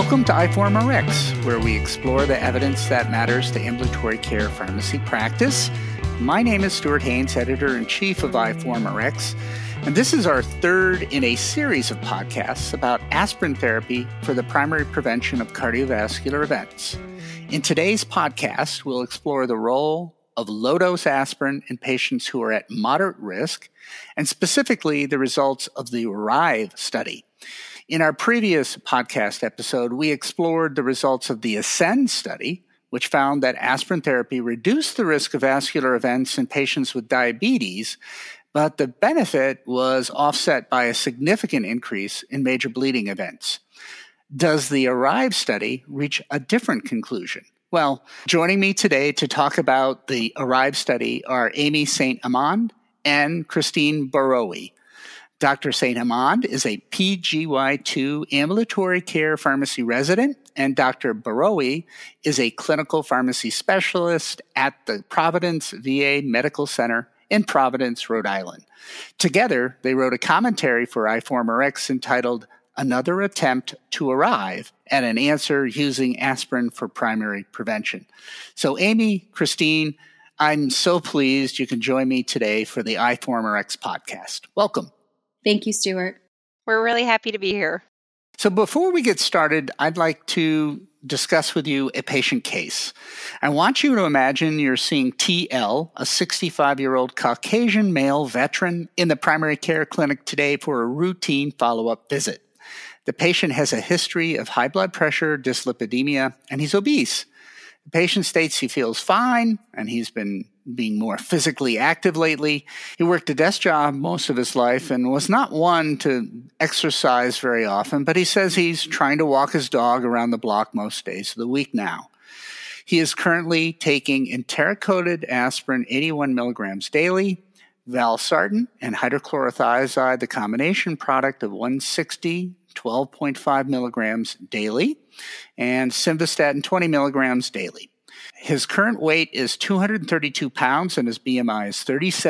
Welcome to iPharmRx, where we explore the evidence that matters to ambulatory care pharmacy practice. My name is Stuart Haynes, Editor-in-Chief of iPharmRx, and this is our third in a series of podcasts about aspirin therapy for the primary prevention of cardiovascular events. In today's podcast, we'll explore the role of low-dose aspirin in patients who are at moderate risk, and specifically the results of the ARRIVE study. In our previous podcast episode, we explored the results of the ASCEND study, which found that aspirin therapy reduced the risk of vascular events in patients with diabetes, but the benefit was offset by a significant increase in major bleeding events. Does the ARRIVE study reach a different conclusion? Well, joining me today to talk about the ARRIVE study are Amy Saint-Amand and Christine Barowie. Dr. Saint-Amand is a PGY2 ambulatory care pharmacy resident, and Dr. Barowie is a clinical pharmacy specialist at the Providence VA Medical Center in Providence, Rhode Island. Together, they wrote a commentary for iPharmRx entitled Another Attempt to Arrive at an Answer Using Aspirin for Primary Prevention. So Amy, Christine, I'm so pleased you can join me today for the iPharmRx podcast. Welcome. Thank you, Stuart. We're really happy to be here. So before we get started, I'd like to discuss with you a patient case. I want you to imagine you're seeing TL, a 65-year-old Caucasian male veteran, in the primary care clinic today for a routine follow-up visit. The patient has a history of high blood pressure, dyslipidemia, and he's obese. The patient states he feels fine, and he's been being more physically active lately. He worked a desk job most of his life and was not one to exercise very often, but he says he's trying to walk his dog around the block most days of the week now. He is currently taking enteric-coated aspirin 81 milligrams daily, valsartan and hydrochlorothiazide, the combination product of 160, 12.5 milligrams daily, and simvastatin 20 milligrams daily. His current weight is 232 pounds and his BMI is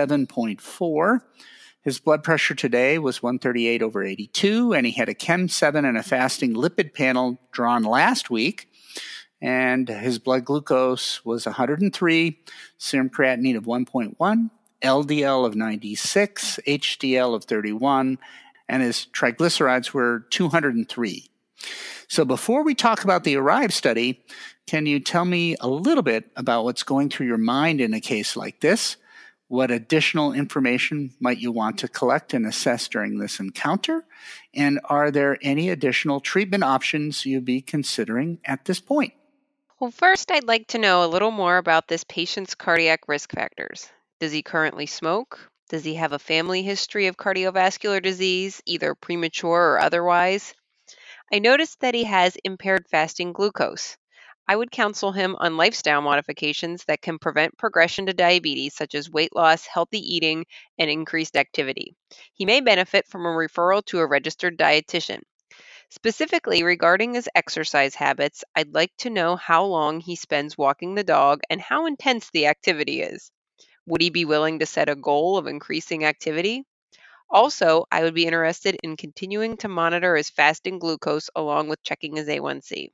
37.4. His blood pressure today was 138/82, and he had a Chem7 and a fasting lipid panel drawn last week. And his blood glucose was 103, serum creatinine of 1.1, LDL of 96, HDL of 31, and his triglycerides were 203. So before we talk about the ARRIVE study, can you tell me a little bit about what's going through your mind in a case like this? What additional information might you want to collect and assess during this encounter? And are there any additional treatment options you'd be considering at this point? Well, first, I'd like to know a little more about this patient's cardiac risk factors. Does he currently smoke? Does he have a family history of cardiovascular disease, either premature or otherwise? I noticed that he has impaired fasting glucose. I would counsel him on lifestyle modifications that can prevent progression to diabetes, such as weight loss, healthy eating, and increased activity. He may benefit from a referral to a registered dietitian. Specifically regarding his exercise habits, I'd like to know how long he spends walking the dog and how intense the activity is. Would he be willing to set a goal of increasing activity? Also, I would be interested in continuing to monitor his fasting glucose along with checking his A1C.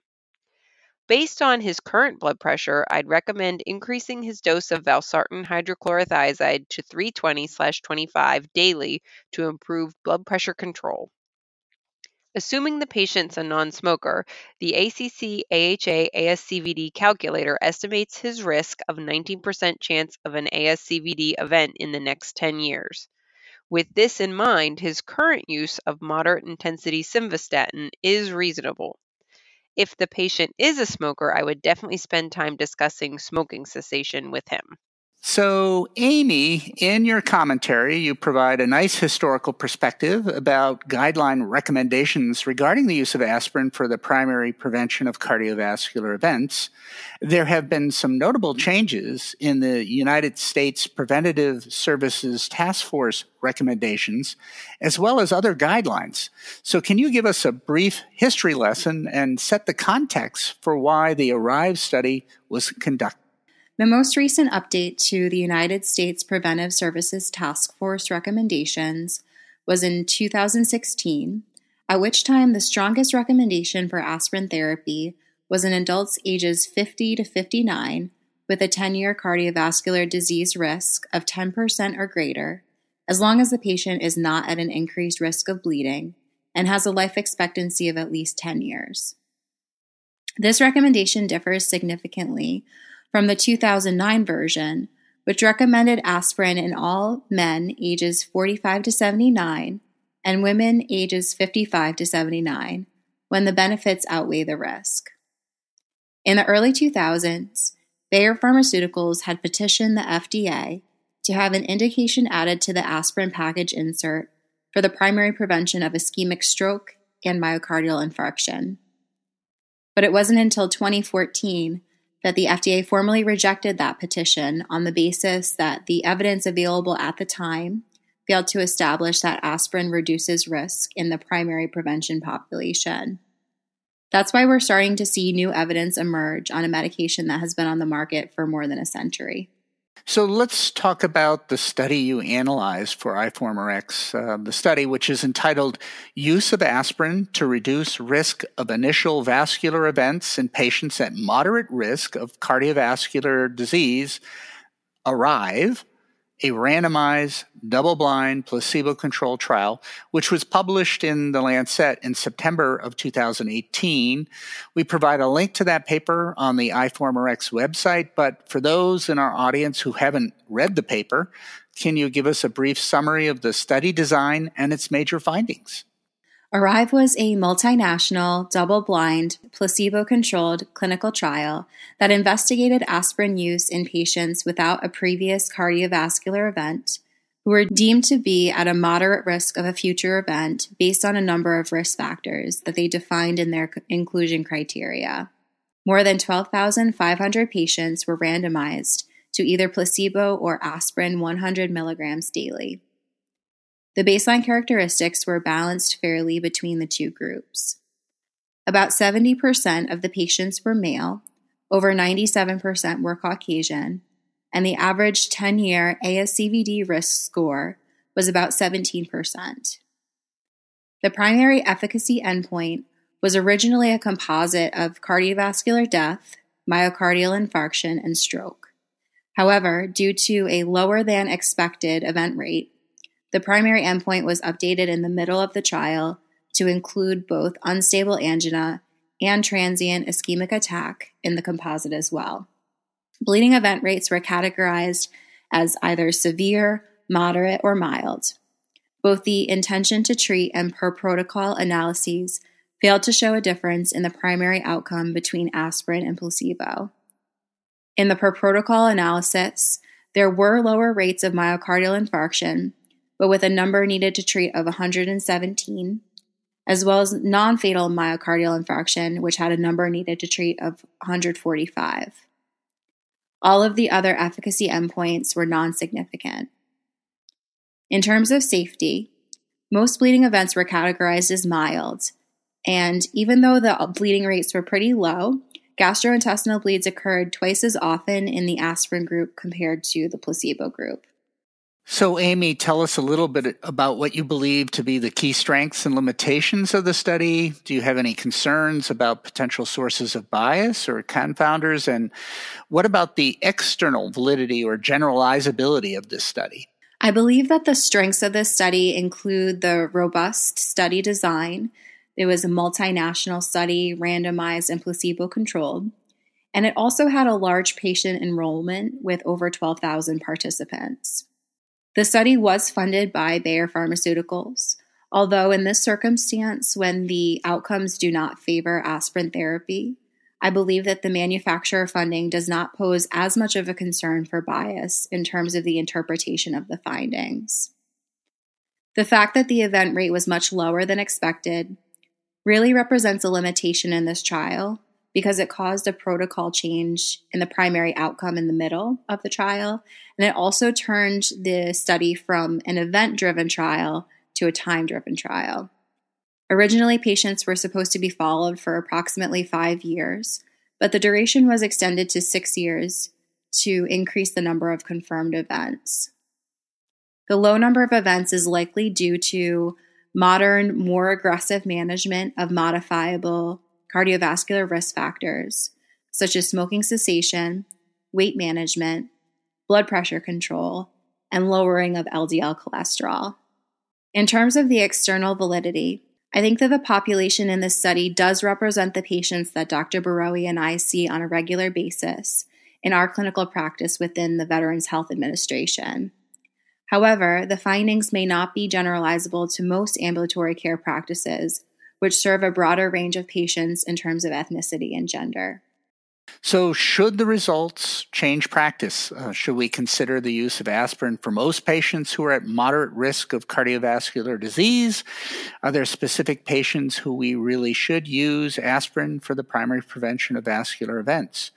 Based on his current blood pressure, I'd recommend increasing his dose of valsartan hydrochlorothiazide to 320/25 daily to improve blood pressure control. Assuming the patient's a non-smoker, the ACC-AHA-ASCVD calculator estimates his risk of 19% chance of an ASCVD event in the next 10 years. With this in mind, his current use of moderate intensity simvastatin is reasonable. If the patient is a smoker, I would definitely spend time discussing smoking cessation with him. So, Amy, in your commentary, you provide a nice historical perspective about guideline recommendations regarding the use of aspirin for the primary prevention of cardiovascular events. There have been some notable changes in the United States Preventative Services Task Force recommendations, as well as other guidelines. So can you give us a brief history lesson and set the context for why the ARRIVE study was conducted? The most recent update to the United States Preventive Services Task Force recommendations was in 2016, at which time the strongest recommendation for aspirin therapy was in adults ages 50 to 59 with a 10-year cardiovascular disease risk of 10% or greater, as long as the patient is not at an increased risk of bleeding and has a life expectancy of at least 10 years. This recommendation differs significantly from the 2009 version, which recommended aspirin in all men ages 45 to 79 and women ages 55 to 79 when the benefits outweigh the risk. In the early 2000s, Bayer Pharmaceuticals had petitioned the FDA to have an indication added to the aspirin package insert for the primary prevention of ischemic stroke and myocardial infarction. But it wasn't until 2014 that the FDA formally rejected that petition on the basis that the evidence available at the time failed to establish that aspirin reduces risk in the primary prevention population. That's why we're starting to see new evidence emerge on a medication that has been on the market for more than a century. So let's talk about the study you analyzed for I-Former-X, the study which is entitled Use of Aspirin to Reduce Risk of Initial Vascular Events in Patients at Moderate Risk of Cardiovascular Disease, ARRIVE, a randomized, double-blind, placebo-controlled trial, which was published in The Lancet in September of 2018. We provide a link to that paper on the I-Former-X website, but for those in our audience who haven't read the paper, can you give us a brief summary of the study design and its major findings? ARRIVE was a multinational, double-blind, placebo-controlled clinical trial that investigated aspirin use in patients without a previous cardiovascular event who were deemed to be at a moderate risk of a future event based on a number of risk factors that they defined in their inclusion criteria. More than 12,500 patients were randomized to either placebo or aspirin 100 milligrams daily. The baseline characteristics were balanced fairly between the two groups. About 70% of the patients were male, over 97% were Caucasian, and the average 10-year ASCVD risk score was about 17%. The primary efficacy endpoint was originally a composite of cardiovascular death, myocardial infarction, and stroke. However, due to a lower than expected event rate, the primary endpoint was updated in the middle of the trial to include both unstable angina and transient ischemic attack in the composite as well. Bleeding event rates were categorized as either severe, moderate, or mild. Both the intention to treat and per protocol analyses failed to show a difference in the primary outcome between aspirin and placebo. In the per protocol analysis, there were lower rates of myocardial infarction, but with a number needed to treat of 117, as well as non-fatal myocardial infarction, which had a number needed to treat of 145. All of the other efficacy endpoints were non-significant. In terms of safety, most bleeding events were categorized as mild, and even though the bleeding rates were pretty low, gastrointestinal bleeds occurred twice as often in the aspirin group compared to the placebo group. So, Amy, tell us a little bit about what you believe to be the key strengths and limitations of the study. Do you have any concerns about potential sources of bias or confounders? And what about the external validity or generalizability of this study? I believe that the strengths of this study include the robust study design. It was a multinational study, randomized and placebo-controlled. And it also had a large patient enrollment with over 12,000 participants. The study was funded by Bayer Pharmaceuticals, although in this circumstance, when the outcomes do not favor aspirin therapy, I believe that the manufacturer funding does not pose as much of a concern for bias in terms of the interpretation of the findings. The fact that the event rate was much lower than expected really represents a limitation in this trial because it caused a protocol change in the primary outcome in the middle of the trial, and it also turned the study from an event-driven trial to a time-driven trial. Originally, patients were supposed to be followed for approximately 5 years, but the duration was extended to 6 years to increase the number of confirmed events. The low number of events is likely due to modern, more aggressive management of modifiable cardiovascular risk factors, such as smoking cessation, weight management, blood pressure control, and lowering of LDL cholesterol. In terms of the external validity, I think that the population in this study does represent the patients that Dr. Barowie and I see on a regular basis in our clinical practice within the Veterans Health Administration. However, the findings may not be generalizable to most ambulatory care practices, which serve a broader range of patients in terms of ethnicity and gender. So should the results change practice? Should we consider the use of aspirin for most patients who are at moderate risk of cardiovascular disease? Are there specific patients who we really should use aspirin for the primary prevention of vascular events?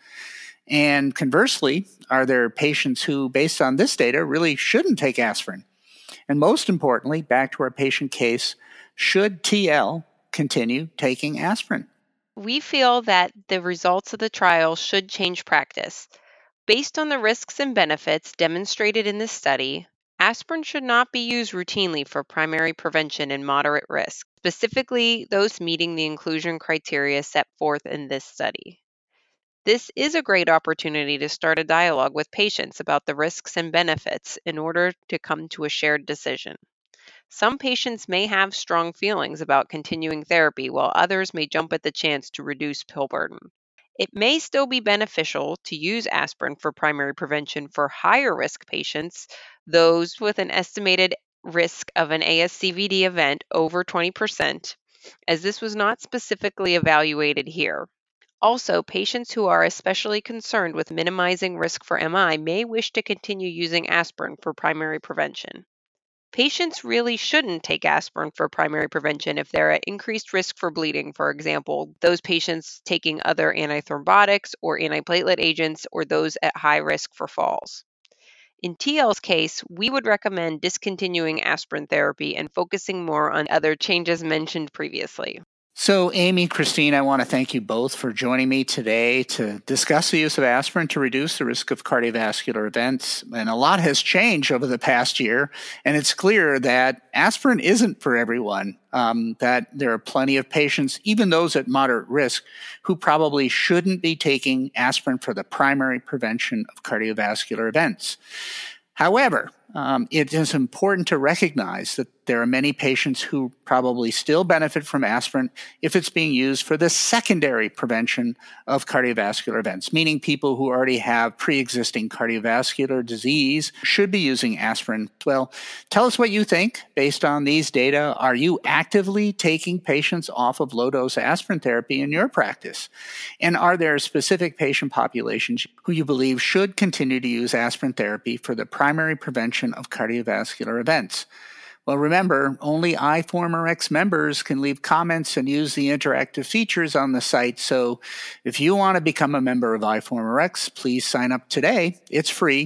And conversely, are there patients who, based on this data, really shouldn't take aspirin? And most importantly, back to our patient case, should TL continue taking aspirin? We feel that the results of the trial should change practice. Based on the risks and benefits demonstrated in this study, aspirin should not be used routinely for primary prevention in moderate risk, specifically those meeting the inclusion criteria set forth in this study. This is a great opportunity to start a dialogue with patients about the risks and benefits in order to come to a shared decision. Some patients may have strong feelings about continuing therapy, while others may jump at the chance to reduce pill burden. It may still be beneficial to use aspirin for primary prevention for higher risk patients, those with an estimated risk of an ASCVD event over 20%, as this was not specifically evaluated here. Also, patients who are especially concerned with minimizing risk for MI may wish to continue using aspirin for primary prevention. Patients really shouldn't take aspirin for primary prevention if they're at increased risk for bleeding, for example, those patients taking other antithrombotics or antiplatelet agents, or those at high risk for falls. In TL's case, we would recommend discontinuing aspirin therapy and focusing more on other changes mentioned previously. So, Amy, Christine, I want to thank you both for joining me today to discuss the use of aspirin to reduce the risk of cardiovascular events. And a lot has changed over the past year, and it's clear that aspirin isn't for everyone, that there are plenty of patients, even those at moderate risk, who probably shouldn't be taking aspirin for the primary prevention of cardiovascular events. However, it is important to recognize that there are many patients who probably still benefit from aspirin if it's being used for the secondary prevention of cardiovascular events, meaning people who already have pre-existing cardiovascular disease should be using aspirin. Well, tell us what you think based on these data. Are you actively taking patients off of low-dose aspirin therapy in your practice? And are there specific patient populations who you believe should continue to use aspirin therapy for the primary prevention of cardiovascular events? Well, remember, only iForumRx members can leave comments and use the interactive features on the site. So if you want to become a member of iForumRx, please sign up today. It's free.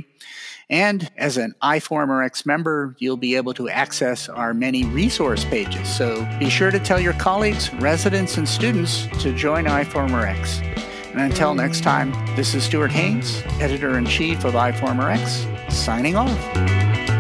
And as an iForumRx member, you'll be able to access our many resource pages. So be sure to tell your colleagues, residents, and students to join iForumRx. And until next time, this is Stuart Haynes, Editor-in-Chief of iForumRx, signing off.